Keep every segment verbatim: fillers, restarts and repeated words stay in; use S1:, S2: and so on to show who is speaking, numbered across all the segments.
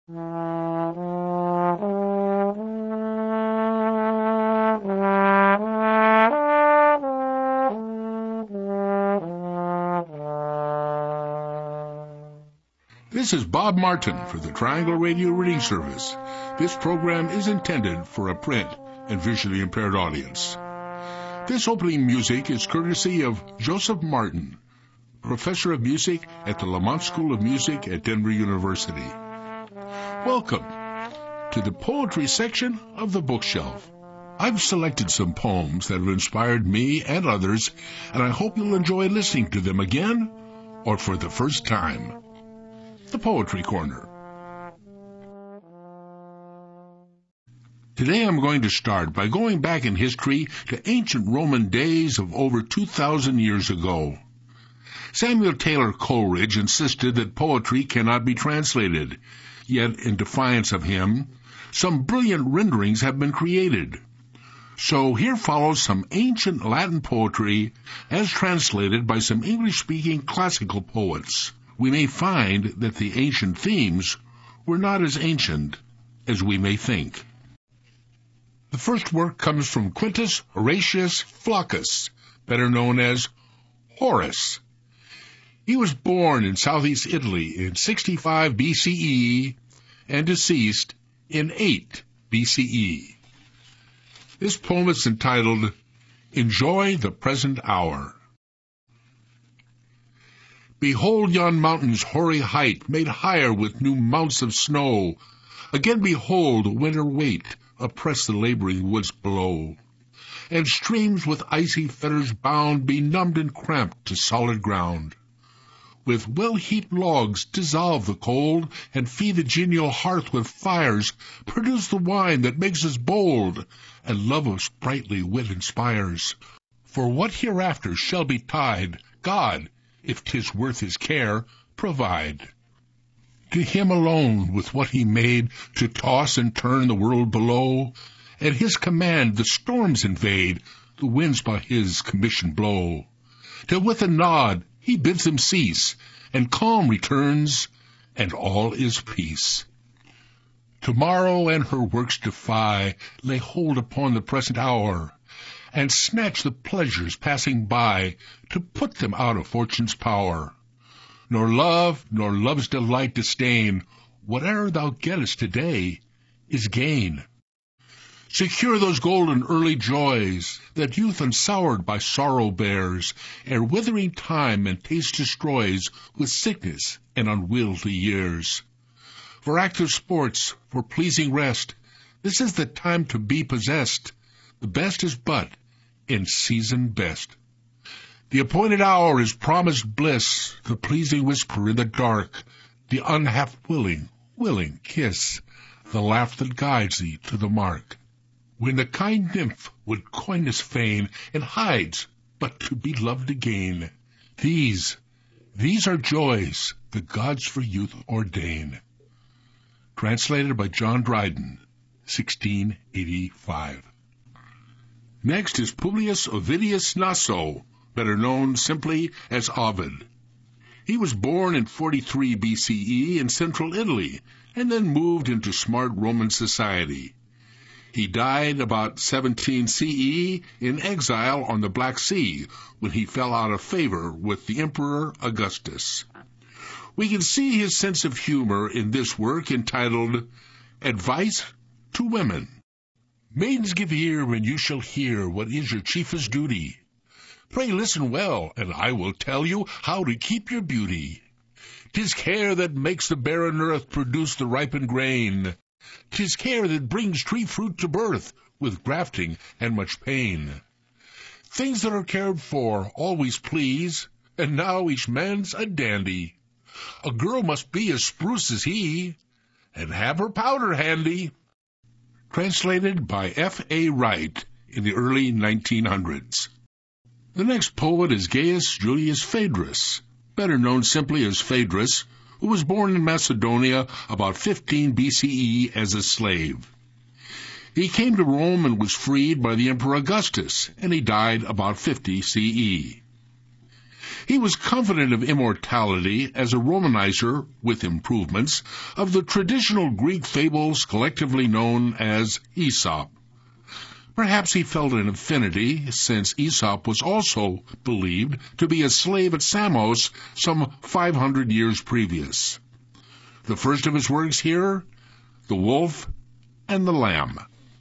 S1: This is Bob Martin for the Triangle Radio Reading Service. This program is intended for a print and visually impaired audience. This opening music is courtesy of Joseph Martin, professor of music at the Lamont School of Music at Denver University. Welcome to the poetry section of the bookshelf. I've selected some poems that have inspired me and others, and I hope you'll enjoy listening to them again or for the first time. The Poetry Corner. Today I'm going to start by going back in history to ancient Roman days of over two thousand years ago. Samuel Taylor Coleridge insisted that poetry cannot be translated, yet in defiance of him, some brilliant renderings have been created. So here follows some ancient Latin poetry as translated by some English-speaking classical poets. We may find that the ancient themes were not as ancient as we may think. The first work comes from Quintus Horatius Flaccus, better known as Horace. He was born in southeast Italy in sixty-five B C E and deceased in eight B C E. This poem is entitled, Enjoy the Present Hour. Behold yon mountain's hoary height, made higher with new mounts of snow. Again behold winter weight oppress the laboring woods below. And streams with icy fetters bound be numbed and cramped to solid ground. With well-heaped logs dissolve the cold, and feed the genial hearth with fires, produce the wine that makes us bold, and love of sprightly wit inspires. For what hereafter shall betide, God, if 'tis worth his care, provide. To him alone, with what he made, to toss and turn the world below, at his command the storms invade, the winds by his commission blow, till with a nod he bids them cease, and calm returns, and all is peace. Tomorrow and her works defy, lay hold upon the present hour, and snatch the pleasures passing by, to put them out of fortune's power. Nor love, nor love's delight disdain, whate'er thou gettest today is gain. Secure those golden early joys, that youth unsoured by sorrow bears, ere withering time and taste destroys, with sickness and unwieldy years. For active sports, for pleasing rest, this is the time to be possessed. The best is but in season best. The appointed hour is promised bliss, the pleasing whisper in the dark, the unhalf-willing, willing kiss, the laugh that guides thee to the mark. When the kind nymph would coyness feign, and hides but to be loved again, these, these are joys the gods for youth ordain. Translated by John Dryden, sixteen eighty-five. Next is Publius Ovidius Naso, better known simply as Ovid. He was born in forty-three B C E in central Italy, and then moved into smart Roman society. He died about seventeen C E in exile on the Black Sea, when he fell out of favor with the Emperor Augustus. We can see his sense of humor in this work entitled Advice to Women. Maidens, give ear when you shall hear what is your chiefest duty. Pray listen well, and I will tell you how to keep your beauty. 'Tis care that makes the barren earth produce the ripened grain. 'Tis care that brings tree fruit to birth, with grafting and much pain. Things that are cared for always please, and now each man's a dandy. A girl must be as spruce as he, and have her powder handy. Translated by F A Wright in the early nineteen hundreds. The next poet is Gaius Julius Phaedrus, better known simply as Phaedrus, who was born in Macedonia about fifteen B C E as a slave. He came to Rome and was freed by the Emperor Augustus, and he died about fifty C E. He was confident of immortality as a Romanizer, with improvements, of the traditional Greek fables collectively known as Aesop. Perhaps he felt an affinity, since Aesop was also believed to be a slave at Samos some five hundred years previous. The first of his works here, The Wolf and the Lamb.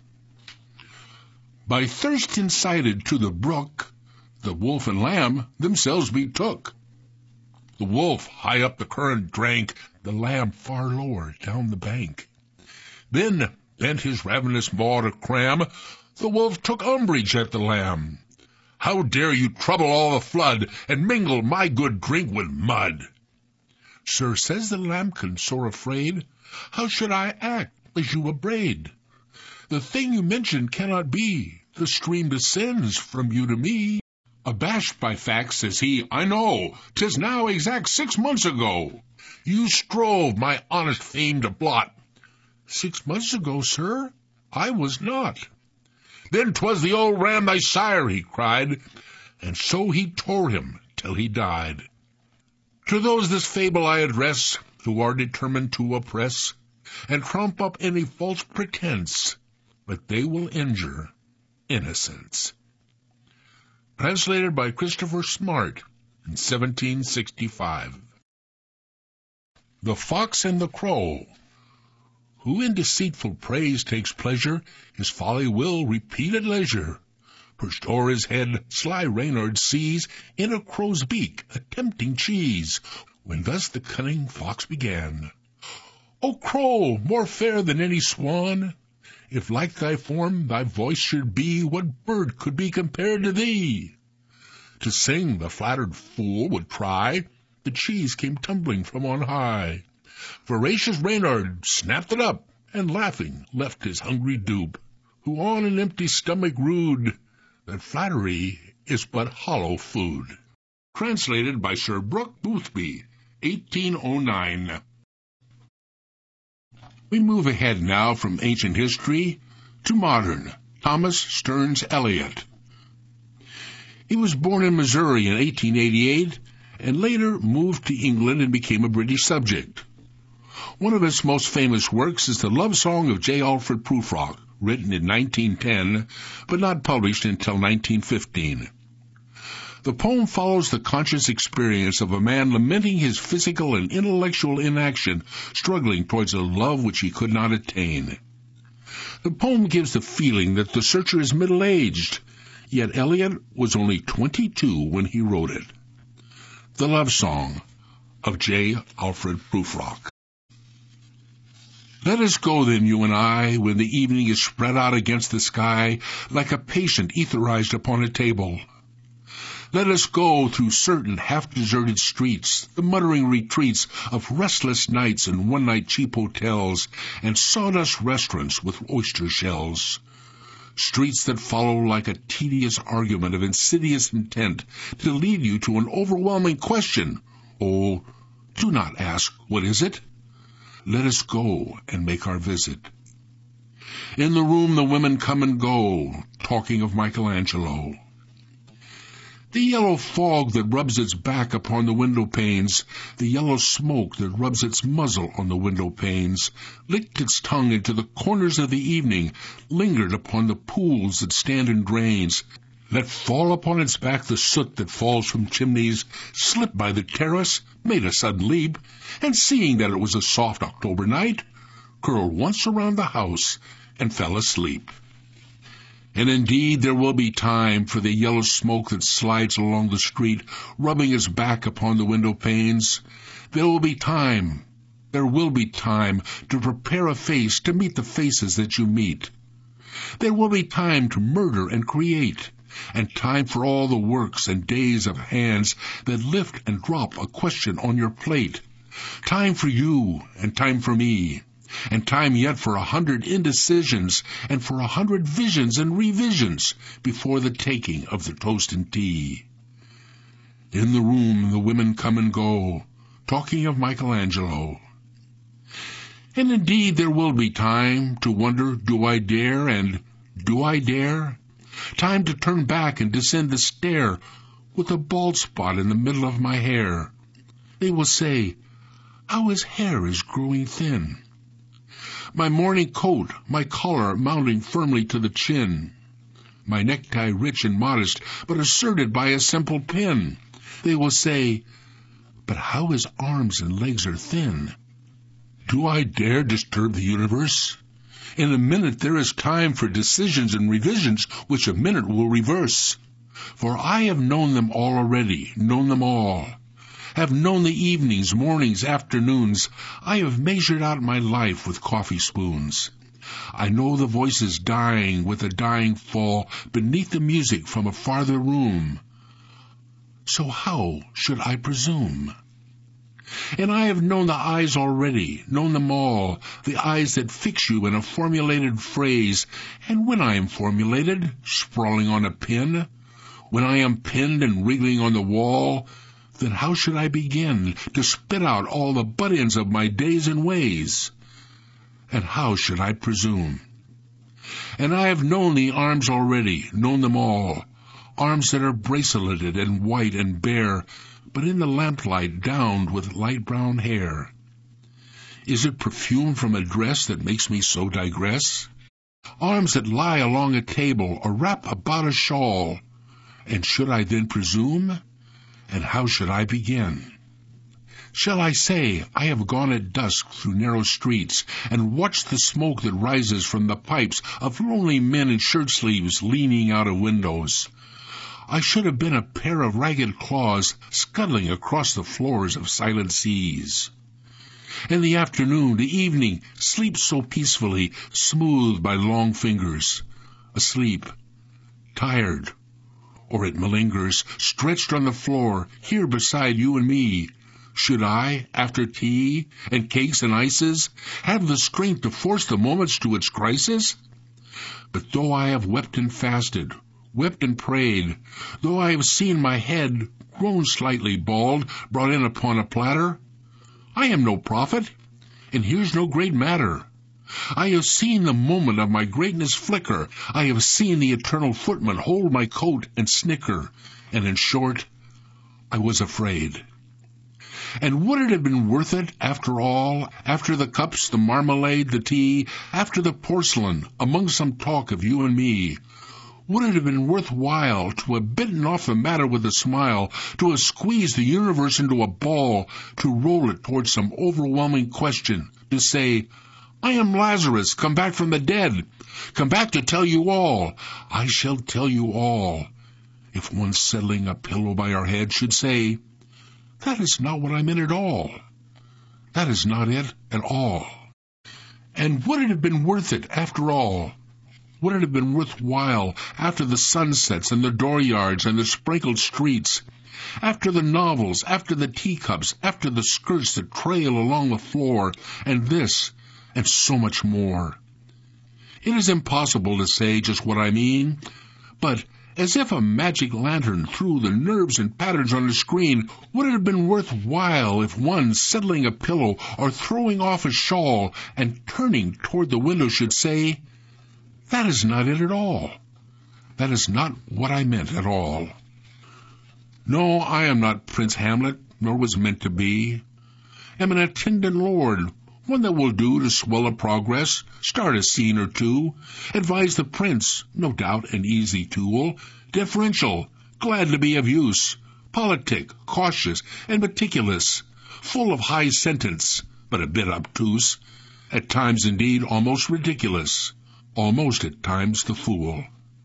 S1: By thirst incited to the brook, the wolf and lamb themselves betook. The wolf high up the current drank, the lamb far lower down the bank. Then bent his ravenous maw to cram, the wolf took umbrage at the lamb. How dare you trouble all the flood, and mingle my good drink with mud? Sir, says the lambkin, sore afraid, how should I act as you upbraid? The thing you mention cannot be, the stream descends from you to me. Abashed by facts, says he, I know, 'tis now exact six months ago. You strove my honest fame to blot. Six months ago, sir, I was not. Then 'twas the old ram thy sire, he cried, and so he tore him till he died. To those this fable I address, who are determined to oppress, and trump up any false pretense, but they will injure innocence. Translated by Christopher Smart in seventeen sixty-five. The Fox and the Crow. Who in deceitful praise takes pleasure, his folly will repeat at leisure. Perched o'er his head, sly Reynard sees in a crow's beak a tempting cheese. When thus the cunning fox began, O crow, more fair than any swan, if like thy form thy voice should be, what bird could be compared to thee? To sing the flattered fool would try, the cheese came tumbling from on high. Voracious Reynard snapped it up, and laughing left his hungry dupe, who on an empty stomach rued, that flattery is but hollow food. Translated by Sir Brooke Boothby, eighteen oh nine. We move ahead now from ancient history to modern. Thomas Stearns Eliot. He was born in Missouri in eighteen eighty-eight and later moved to England and became a British subject. One of his most famous works is the love song of J. Alfred Prufrock, written in nineteen ten, but not published until nineteen fifteen. The poem follows the conscious experience of a man lamenting his physical and intellectual inaction, struggling towards a love which he could not attain. The poem gives the feeling that the searcher is middle-aged, yet Eliot was only twenty-two when he wrote it. The Love Song of J. Alfred Prufrock. Let us go then, you and I, when the evening is spread out against the sky, like a patient etherized upon a table. Let us go through certain half-deserted streets, the muttering retreats of restless nights and one-night cheap hotels, and sawdust restaurants with oyster shells. Streets that follow like a tedious argument of insidious intent to lead you to an overwhelming question. Oh, do not ask, what is it? Let us go and make our visit. In the room the women come and go, talking of Michelangelo. The yellow fog that rubs its back upon the window panes, the yellow smoke that rubs its muzzle on the window panes, licked its tongue into the corners of the evening, lingered upon the pools that stand in drains, let fall upon its back the soot that falls from chimneys, slipped by the terrace, made a sudden leap, and seeing that it was a soft October night, curled once around the house and fell asleep. And indeed there will be time for the yellow smoke that slides along the street, rubbing its back upon the window panes. There will be time, there will be time to prepare a face to meet the faces that you meet. There will be time to murder and create, and time for all the works and days of hands that lift and drop a question on your plate. Time for you and time for me, and time yet for a hundred indecisions and for a hundred visions and revisions before the taking of the toast and tea. In the room the women come and go, talking of Michelangelo. And indeed there will be time to wonder, do I dare, and do I dare? Time to turn back and descend the stair. with a bald spot in the middle of my hair. They will say, how his hair is growing thin. My morning coat, my collar mounting firmly to the chin. My necktie rich and modest, but asserted by a simple pin. They will say, but how his arms and legs are thin. Do I dare disturb the universe? In a minute there is time for decisions and revisions, which a minute will reverse. For I have known them all already, known them all. Have known the evenings, mornings, afternoons. I have measured out my life with coffee spoons. I know the voices dying with a dying fall beneath the music from a farther room. So how should I presume? And I have known the eyes already, known them all, the eyes that fix you in a formulated phrase, and when I am formulated, sprawling on a pin, when I am pinned and wriggling on the wall, then how should I begin to spit out all the butt-ends of my days and ways? And how should I presume? And I have known the arms already, known them all, arms that are braceleted and white and bare, but in the lamplight downed with light brown hair. Is it perfume from a dress that makes me so digress? Arms that lie along a table or wrap about a shawl, and should I then presume? And how should I begin? Shall I say, I have gone at dusk through narrow streets, and watched the smoke that rises from the pipes of lonely men in shirt-sleeves leaning out of windows? I should have been a pair of ragged claws scuttling across the floors of silent seas. In the afternoon, the evening, sleeps so peacefully, smoothed by long fingers, asleep, tired, or it malingers, stretched on the floor, here beside you and me. Should I, after tea, and cakes and ices, have the strength to force the moments to its crisis? But though I have wept and fasted, wept and prayed, though I have seen my head, grown slightly bald, brought in upon a platter, I am no prophet, and here's no great matter. I have seen the moment of my greatness flicker, I have seen the eternal footman hold my coat and snicker, and in short, I was afraid. And would it have been worth it, after all, after the cups, the marmalade, the tea, after the porcelain, among some talk of you and me, would it have been worth while to have bitten off the matter with a smile, to have squeezed the universe into a ball, to roll it towards some overwhelming question, to say, I am Lazarus, come back from the dead, come back to tell you all, I shall tell you all, if one settling a pillow by our head should say, that is not what I meant at all. That is not it at all. And would it have been worth it, after all? Would it have been worthwhile, after the sunsets and the dooryards and the sprinkled streets, after the novels, after the teacups, after the skirts that trail along the floor, and this, and so much more? It is impossible to say just what I mean, but as if a magic lantern threw the nerves and patterns on the screen, would it have been worthwhile if one, settling a pillow or throwing off a shawl and turning toward the window should say, that is not it at all. That is not what I meant at all. No, I am not Prince Hamlet, nor was meant to be. Am an attendant lord, one that will do to swell a progress, start a scene or two, advise the prince, no doubt an easy tool, deferential, glad to be of use, politic, cautious, and meticulous, full of high sentence, but a bit obtuse, at times indeed almost ridiculous, almost at times the fool.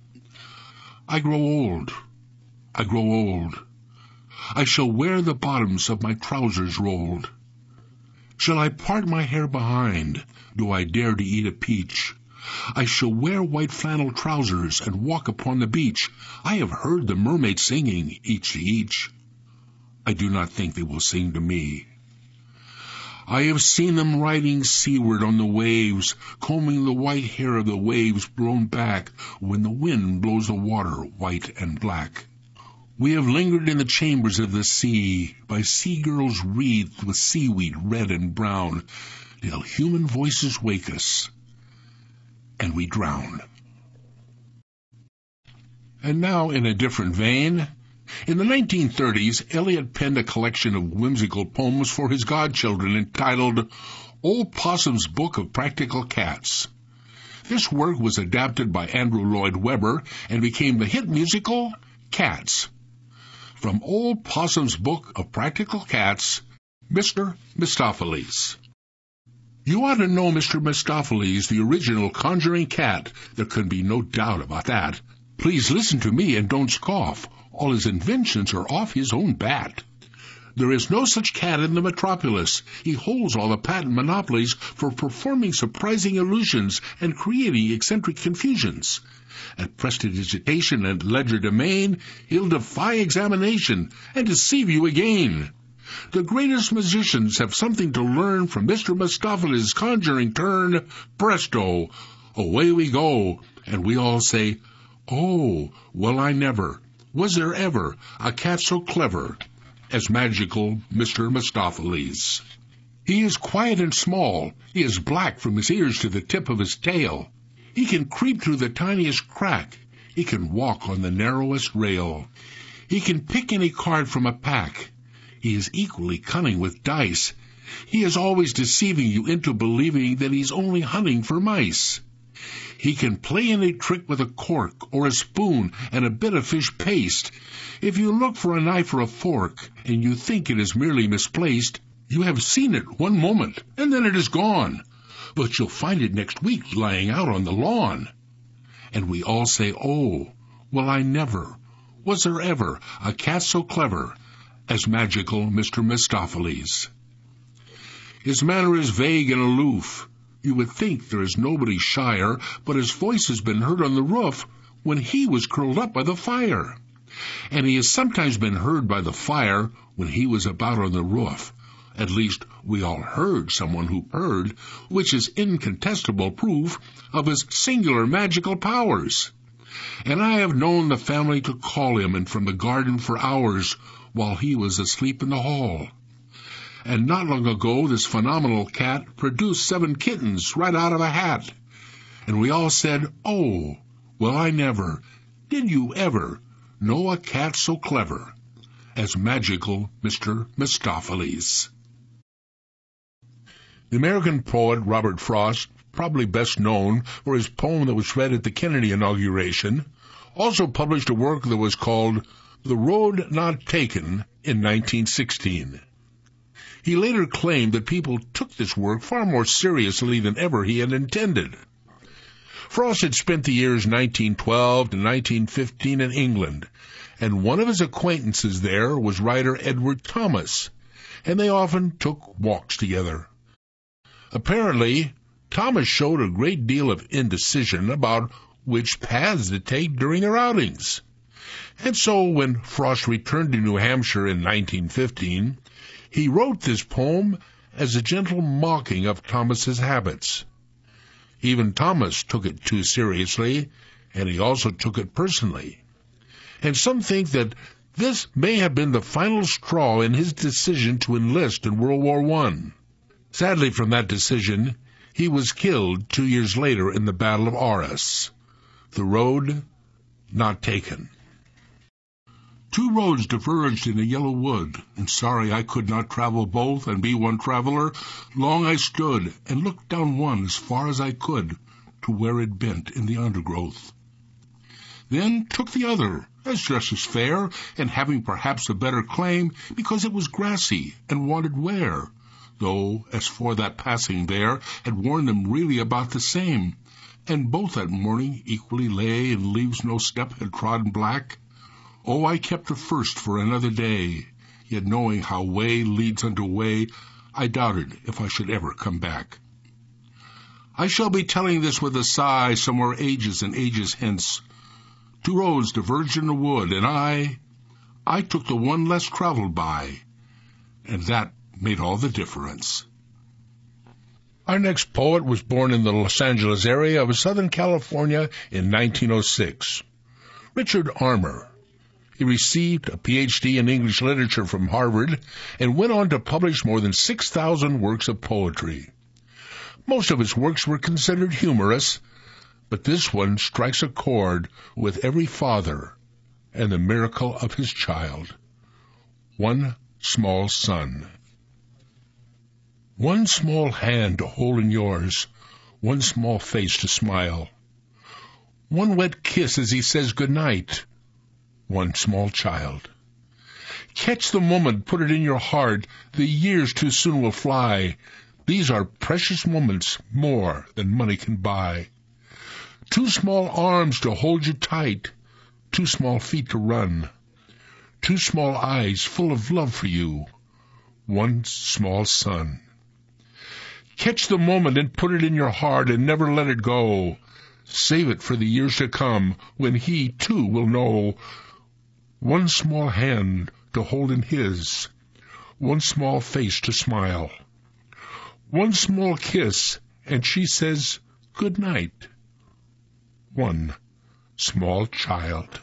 S1: I grow old, I grow old. I shall wear the bottoms of my trousers rolled. Shall I part my hair behind? Do I dare to eat a peach? I shall wear white flannel trousers and walk upon the beach. I have heard the mermaids singing, each to each. I do not think they will sing to me. I have seen them riding seaward on the waves, combing the white hair of the waves blown back when the wind blows the water white and black. We have lingered in the chambers of the sea, by sea-girls wreathed with seaweed red and brown, till human voices wake us, and we drown. And now, in a different vein, In the nineteen thirties, Eliot penned a collection of whimsical poems for his godchildren entitled Old Possum's Book of Practical Cats. This work was adapted by Andrew Lloyd Webber and became the hit musical Cats. From Old Possum's Book of Practical Cats, Mister Mistoffelees. You ought to know Mister Mistoffelees, the original conjuring cat. There can be no doubt about that. Please listen to me and don't scoff. All his inventions are off his own bat. There is no such cat in the metropolis. He holds all the patent monopolies for performing surprising illusions and creating eccentric confusions. At prestidigitation and legerdemain, he'll defy examination and deceive you again. The greatest magicians have something to learn from Mister Mistoffelees' conjuring turn. Presto! Away we go, and we all say, "Oh, well, I never. Was there ever a cat so clever as magical Mister Mistoffelees?" He is quiet and small. He is black from his ears to the tip of his tail. He can creep through the tiniest crack. He can walk on the narrowest rail. He can pick any card from a pack. He is equally cunning with dice. He is always deceiving you into believing that he's only hunting for mice. He can play any trick with a cork or a spoon and a bit of fish paste. If you look for a knife or a fork and you think it is merely misplaced, you have seen it one moment and then it is gone. But you'll find it next week lying out on the lawn. And we all say, "Oh, well, I never. Was there ever a cat so clever as magical Mister Mistoffelees?" His manner is vague and aloof. You would think there is nobody shyer, but his voice has been heard on the roof when he was curled up by the fire. And he has sometimes been heard by the fire when he was about on the roof. At least we all heard someone who heard, which is incontestable proof of his singular magical powers. And I have known the family to call him in from the garden for hours while he was asleep in the hall. And not long ago this phenomenal cat produced seven kittens right out of a hat. And we all said, "Oh, well, I never, did you ever, know a cat so clever as magical Mister Mistoffelees?" The American poet Robert Frost, probably best known for his poem that was read at the Kennedy inauguration, also published a work that was called The Road Not Taken in nineteen sixteen. He later claimed that people took this work far more seriously than ever he had intended. Frost had spent the years nineteen twelve to nineteen fifteen in England, and one of his acquaintances there was writer Edward Thomas, and they often took walks together. Apparently, Thomas showed a great deal of indecision about which paths to take during their outings. And so when Frost returned to New Hampshire in nineteen fifteen, he wrote this poem as a gentle mocking of Thomas's habits. Even Thomas took it too seriously, and he also took it personally. And some think that this may have been the final straw in his decision to enlist in World War One. Sadly, from that decision, he was killed two years later in the Battle of Arras. The road not taken. Two roads diverged in a yellow wood, and sorry I could not travel both and be one traveler, long I stood and looked down one as far as I could to where it bent in the undergrowth. Then took the other, as just as fair, and having perhaps a better claim, because it was grassy and wanted wear, though, as for that passing there, had worn them really about the same, and both that morning equally lay in leaves no step had trodden black. Oh, I kept the first for another day, yet knowing how way leads unto way, I doubted if I should ever come back. I shall be telling this with a sigh somewhere ages and ages hence. Two roads diverged in the wood, and I, I took the one less traveled by, and that made all the difference. Our next poet was born in the Los Angeles area of Southern California in nineteen oh six. Richard Armour. He received a P H D in English literature from Harvard and went on to publish more than six thousand works of poetry. Most of his works were considered humorous, but this one strikes a chord with every father and the miracle of his child. One small son. One small hand to hold in yours, one small face to smile. One wet kiss as he says good night. One small child. Catch the moment, put it in your heart. The years too soon will fly. These are precious moments, more than money can buy. Two small arms to hold you tight. Two small feet to run. Two small eyes full of love for you. One small son. Catch the moment and put it in your heart and never let it go. Save it for the years to come when he, too, will know. One small hand to hold in his. One small face to smile. One small kiss, and she says, good night. One small child.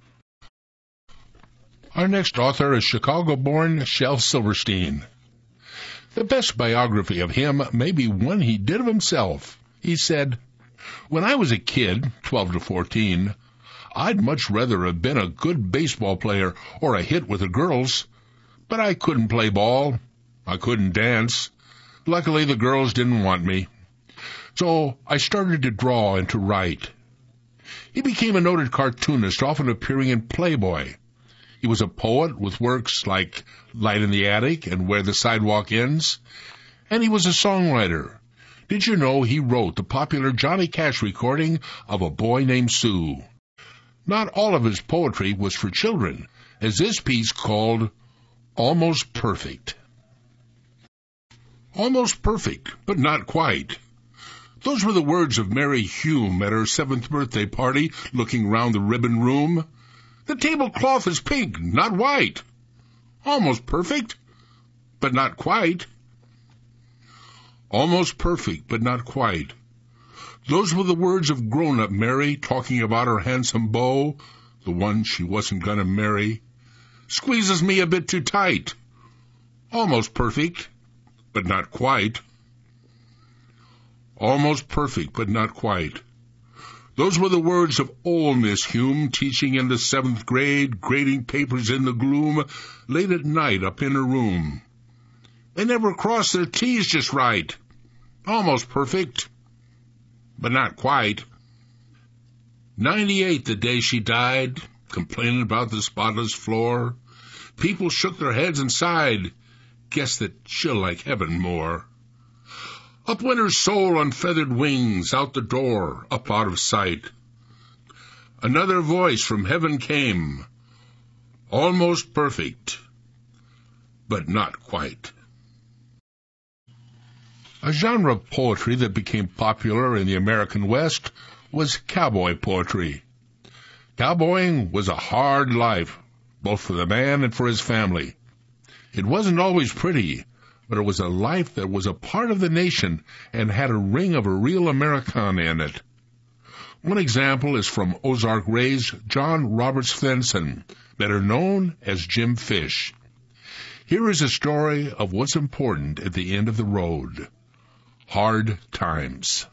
S1: Our next author is Chicago-born Shel Silverstein. The best biography of him may be one he did of himself. He said, when I was a kid, twelve to fourteen, I'd much rather have been a good baseball player or a hit with the girls, but I couldn't play ball. I couldn't dance. Luckily, the girls didn't want me. So I started to draw and to write. He became a noted cartoonist, often appearing in Playboy. He was a poet with works like Light in the Attic and Where the Sidewalk Ends, and he was a songwriter. Did you know he wrote the popular Johnny Cash recording of A Boy Named Sue? Not all of his poetry was for children, as this piece called Almost Perfect. Almost perfect, but not quite. Those were the words of Mary Hume at her seventh birthday party, looking round the ribbon room. The tablecloth is pink, not white. Almost perfect, but not quite. Almost perfect, but not quite. Those were the words of grown-up Mary, talking about her handsome beau, the one she wasn't going to marry. Squeezes me a bit too tight. Almost perfect, but not quite. Almost perfect, but not quite. Those were the words of old Miss Hume, teaching in the seventh grade, grading papers in the gloom, late at night up in her room. They never crossed their T's just right. Almost perfect, but not quite. Ninety-eight the day she died, complaining about the spotless floor. People shook their heads and sighed, guessed that she'll like heaven more. Up went her soul on feathered wings, out the door, up out of sight. Another voice from heaven came, almost perfect, but not quite. A genre of poetry that became popular in the American West was cowboy poetry. Cowboying was a hard life, both for the man and for his family. It wasn't always pretty, but it was a life that was a part of the nation and had a ring of a real Americana in it. One example is from Ozark Ray's John Roberts Fenson, better known as Jim Fish. Here is a story of what's important at the end of the road. Hard times.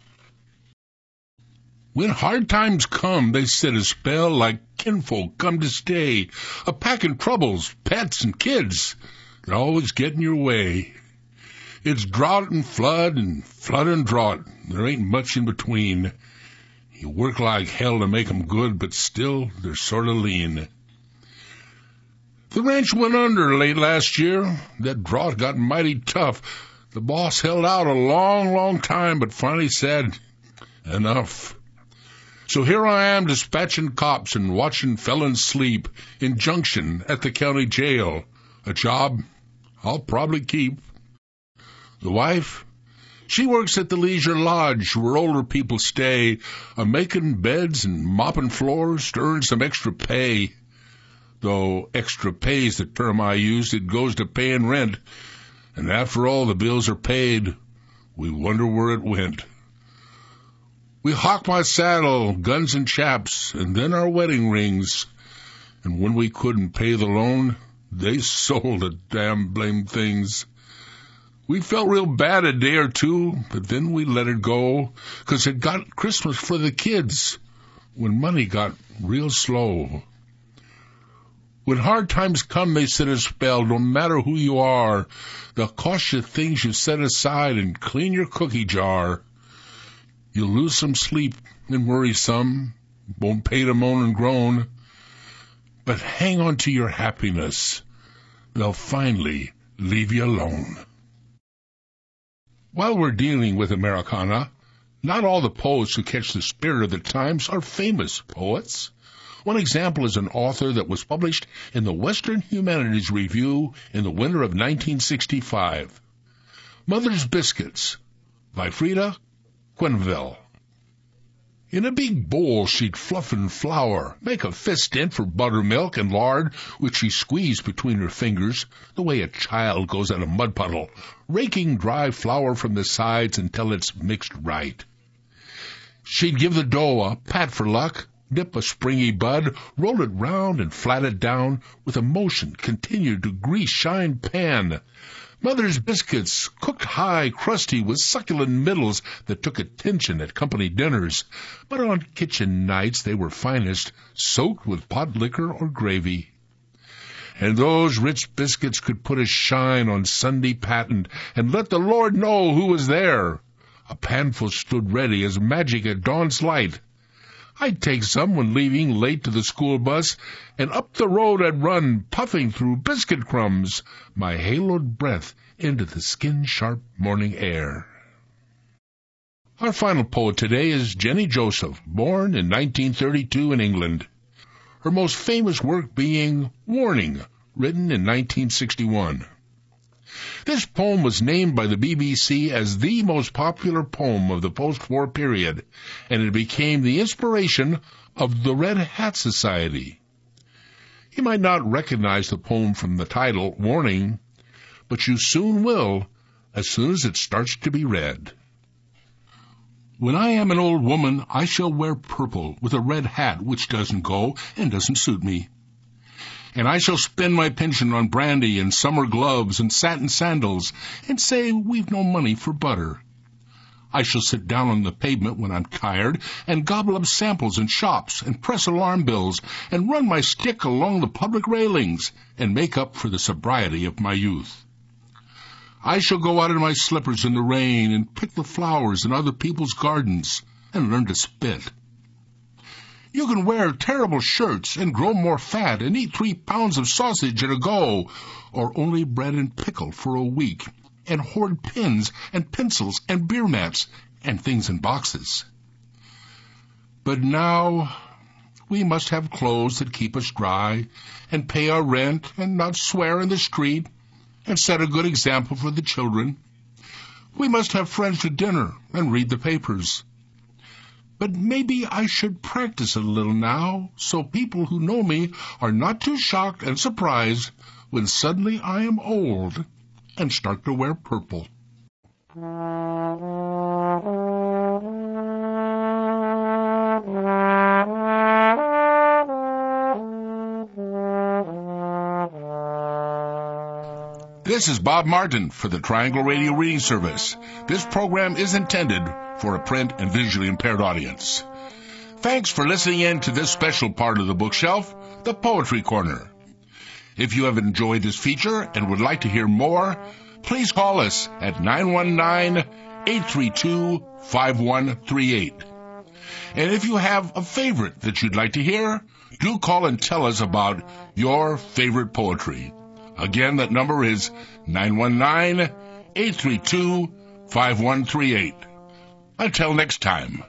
S1: When hard times come, they sit a spell like kinfolk come to stay, a packin' troubles, pets and kids. They're always getting your way. It's drought and flood and flood and drought. There ain't much in between. You work like hell to make 'em good, but still they're sort of lean. The ranch went under late last year. That drought got mighty tough. The boss held out a long, long time, but finally said, enough. So here I am dispatching cops and watching felons sleep in Junction at the county jail, a job I'll probably keep. The wife, she works at the Leisure Lodge where older people stay, a-making beds and mopping floors to earn some extra pay. Though extra pay's the term I used, it goes to paying rent, and after all the bills are paid, we wonder where it went. We hawk my saddle, guns and chaps, and then our wedding rings, and when we couldn't pay the loan, they sold the damn blamed things. We felt real bad a day or two, but then we let it go, 'cause it got Christmas for the kids, when money got real slow. When hard times come, they sit a spell, no matter who you are. They'll cost you things you set aside and clean your cookie jar. You'll lose some sleep and worry some, won't pay to moan and groan. But hang on to your happiness. They'll finally leave you alone. While we're dealing with Americana, not all the poets who catch the spirit of the times are famous poets. One example is an author that was published in the Western Humanities Review in the winter of nineteen sixty-five. Mother's Biscuits by Frida Quenneville. In a big bowl she'd fluff and flour, make a fist in for buttermilk and lard, which she squeezed between her fingers, the way a child goes at a mud puddle, raking dry flour from the sides until it's mixed right. She'd give the dough a pat for luck, dip a springy bud, roll it round and flat it down, with a motion continued to grease-shine pan. Mother's Biscuits, cooked high, crusty, with succulent middles that took attention at company dinners, but on kitchen nights they were finest, soaked with pot liquor or gravy. And those rich biscuits could put a shine on Sunday patent and let the Lord know who was there. A panful stood ready as magic at dawn's light. I'd take some when leaving late to the school bus, and up the road I'd run, puffing through biscuit crumbs, my haloed breath into the skin-sharp morning air. Our final poet today is Jenny Joseph, born in nineteen thirty-two in England. Her most famous work being Warning, written in nineteen sixty-one. This poem was named by the B B C as the most popular poem of the post-war period, and it became the inspiration of the Red Hat Society. You might not recognize the poem from the title, Warning, but you soon will, as soon as it starts to be read. When I am an old woman, I shall wear purple with a red hat which doesn't go and doesn't suit me. And I shall spend my pension on brandy and summer gloves and satin sandals, and say we've no money for butter. I shall sit down on the pavement when I'm tired, and gobble up samples in shops, and press alarm bills, and run my stick along the public railings, and make up for the sobriety of my youth. I shall go out in my slippers in the rain, and pick the flowers in other people's gardens, and learn to spit. You can wear terrible shirts and grow more fat and eat three pounds of sausage at a go, or only bread and pickle for a week, and hoard pins and pencils and beer mats and things in boxes. But now we must have clothes that keep us dry, and pay our rent, and not swear in the street, and set a good example for the children. We must have friends to dinner and read the papers. But maybe I should practice a little now, so people who know me are not too shocked and surprised when suddenly I am old and start to wear purple. This is Bob Martin for the Triangle Radio Reading Service. This program is intended for a print and visually impaired audience. Thanks for listening in to this special part of the bookshelf, the Poetry Corner. If you have enjoyed this feature and would like to hear more, please call us at nine one nine, eight three two, five one three eight. And if you have a favorite that you'd like to hear, do call and tell us about your favorite poetry. Again, that number is nine one nine, eight three two, five one three eight. Until next time.